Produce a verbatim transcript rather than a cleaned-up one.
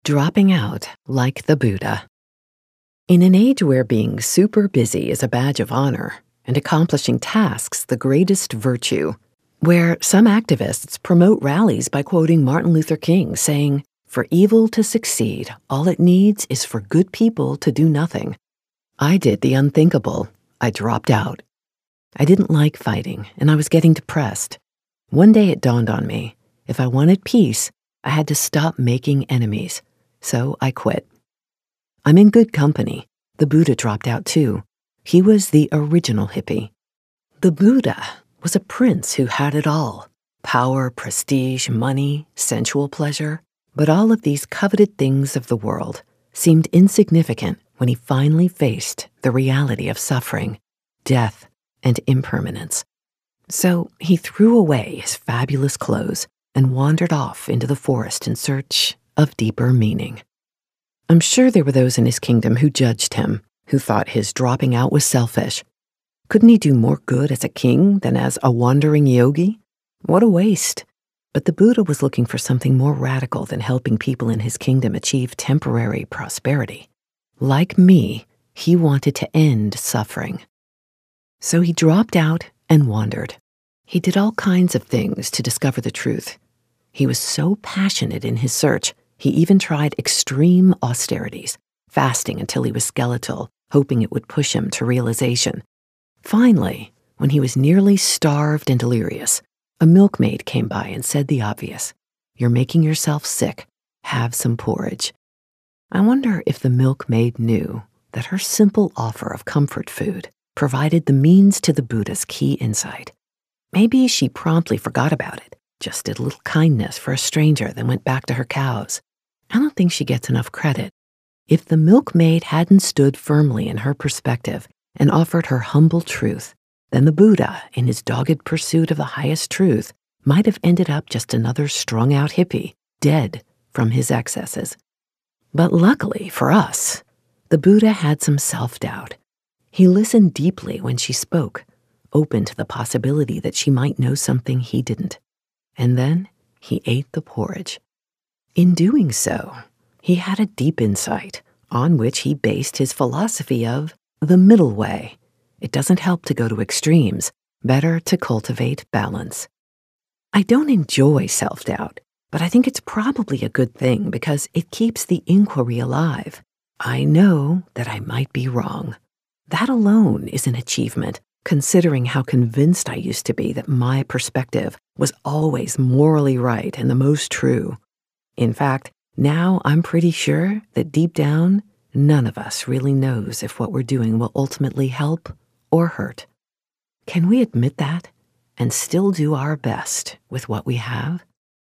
Dropping out like the Buddha. In an age where being super busy is a badge of honor and accomplishing tasks the greatest virtue, where some activists promote rallies by quoting Martin Luther King saying, "For evil to succeed, all it needs is for good people to do nothing," I did the unthinkable. I dropped out. I didn't like fighting, and I was getting depressed. One day it dawned on me, if I wanted peace, I had to stop making enemies. So I quit. I'm in good company. The Buddha dropped out too. He was the original hippie. The Buddha was a prince who had it all: power, prestige, money, sensual pleasure. But all of these coveted things of the world seemed insignificant when he finally faced the reality of suffering, death, and impermanence. So he threw away his fabulous clothes and wandered off into the forest in search of deeper meaning. I'm sure there were those in his kingdom who judged him, who thought his dropping out was selfish. Couldn't he do more good as a king than as a wandering yogi? What a waste. But the Buddha was looking for something more radical than helping people in his kingdom achieve temporary prosperity. Like me, he wanted to end suffering. So he dropped out and wandered. He did all kinds of things to discover the truth. He was so passionate in his search, he even tried extreme austerities, fasting until he was skeletal, hoping it would push him to realization. Finally, when he was nearly starved and delirious, a milkmaid came by and said the obvious: "You're making yourself sick. Have some porridge." I wonder if the milkmaid knew that her simple offer of comfort food provided the means to the Buddha's key insight. Maybe she promptly forgot about it, just did a little kindness for a stranger, then went back to her cows. I don't think she gets enough credit. If the milkmaid hadn't stood firmly in her perspective and offered her humble truth, then the Buddha, in his dogged pursuit of the highest truth, might have ended up just another strung-out hippie, dead from his excesses. But luckily for us, the Buddha had some self-doubt. He listened deeply when she spoke, open to the possibility that she might know something he didn't. And then he ate the porridge. In doing so, he had a deep insight on which he based his philosophy of the middle way. It doesn't help to go to extremes, better to cultivate balance. I don't enjoy self-doubt, but I think it's probably a good thing because it keeps the inquiry alive. I know that I might be wrong. That alone is an achievement, considering how convinced I used to be that my perspective was always morally right and the most true. In fact, now I'm pretty sure that deep down, none of us really knows if what we're doing will ultimately help or hurt. Can we admit that and still do our best with what we have?